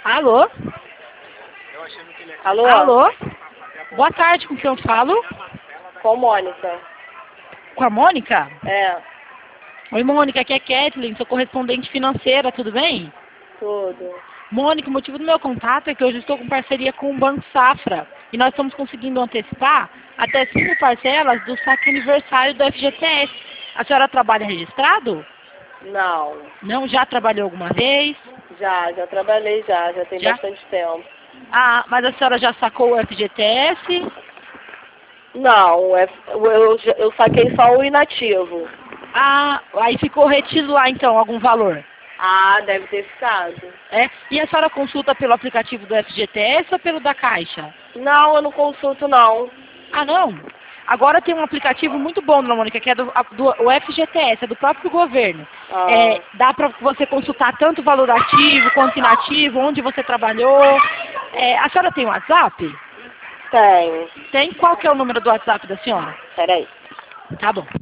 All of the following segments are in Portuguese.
Alô? Alô? Alô? Boa tarde, com quem eu falo? Com Mônica. Com a Mônica? É, Oi, Mônica, aqui é Kathleen, sou correspondente financeira, tudo bem? tudo. Mônica, o motivo do meu contato é que hoje estou com parceria com o Banco Safra e nós estamos conseguindo antecipar até 5 parcelas do saque aniversário do FGTS. A senhora trabalha registrado? Não, Não? Já trabalhou alguma vez? já trabalhei já tem Já? bastante tempo. Ah, mas a senhora já sacou o FGTS? Não, eu saquei só o inativo. Ah, aí ficou retido lá então algum valor. Ah, deve ter ficado. É? E a senhora consulta pelo aplicativo do FGTS ou pelo da Caixa? Não, eu não consulto não. Ah, não? Agora tem um aplicativo muito bom, dona Mônica, que é o FGTS, é do próprio governo. Ah, Dá para você consultar tanto o valor ativo quanto inativo, onde você trabalhou. A senhora tem WhatsApp? tenho. Tem? Qual que é o número do WhatsApp da senhora? Peraí. Tá bom.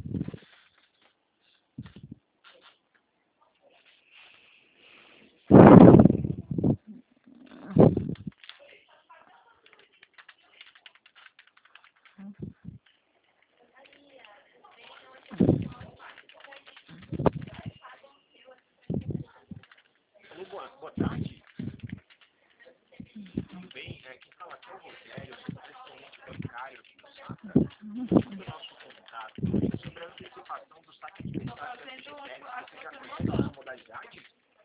Boa tarde, tudo bem? Quem fala aqui é o Rogério, eu sou correspondente bancário aqui do Safra. O nosso contato é sobre a antecipação do saque aniversário da FGTS. Você já conhece essa modalidade?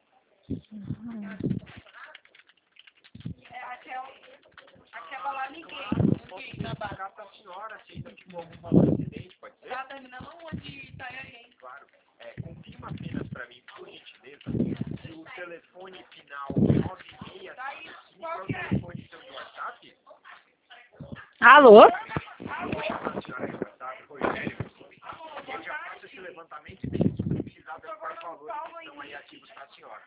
Posso verificar para a senhora se ainda ficou algum valor excedente, pode ser? Claro. Confirma apenas para mim, por gentileza, se o telefone final 9655 é o telefone seu de WhatsApp? Alô? A senhora de WhatsApp, Rogério, eu já faço esse levantamento e vejo se precisar ver quais valores que estão aí ativos para a senhora.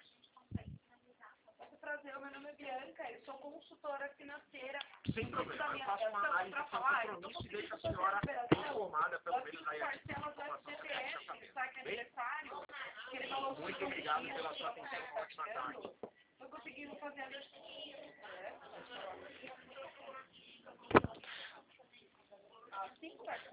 Meu nome é Bianca, eu sou consultora financeira. Sem problema, eu faço uma análise sem compromisso e deixo a senhora informada, pelo menos aí a informação que você precisa saber. Bem? Muito obrigado pela sua atenção, uma ótima tarde. Eu consegui fazer a